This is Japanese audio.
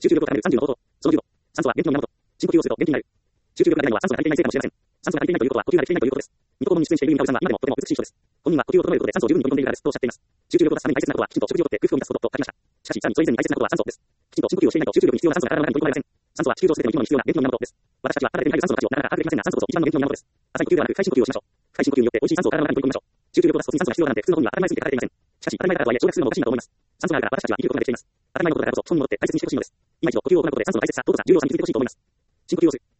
集中力を高める30の方法。その15。酸素は元気の源。深呼吸をすると元気になる。集中力が高いのは酸素が足りていないせいかもしれません。酸素が足りていないということは呼吸ができていないということです。ニコ動に出演しているミカオさんは今でもとても美しい人です。本人は呼吸を整えることで酸素を十分に取り込んでいるからですとおっしゃっています。集中力を出すために大切なことはきちんと食事をとって空腹を満たすことと書きました。しかし、さらにそれ以前に大切なことは酸素です。きちんと深呼吸をしていないと集中力に必要な酸素が体の中に取り込まれません。酸素は地球上すべての生き物に必要な元気の源です。私たちは体で手に入る酸素の価値をなかなか把握できませんが、酸素こそ一番の元気の源です。浅い呼吸ではなく深い深呼吸をしましょう。深い深呼吸によって美味しい酸素を体の中に取り込みましょう。集中力を出すことに酸素が必要なので、普通の本人は当たり前すぎて体でいません。しかし、当たり前だからとはいえ、省略するのもおかしいんだと思います。酸素があるから私たちは生きることができています。当たり前のことだからこそ、本人にとって大切にしてほしいのです。今一度呼吸を行うことで酸素の大切さ、尊さ、重要さに気づいてほしいと思います。深呼吸をする。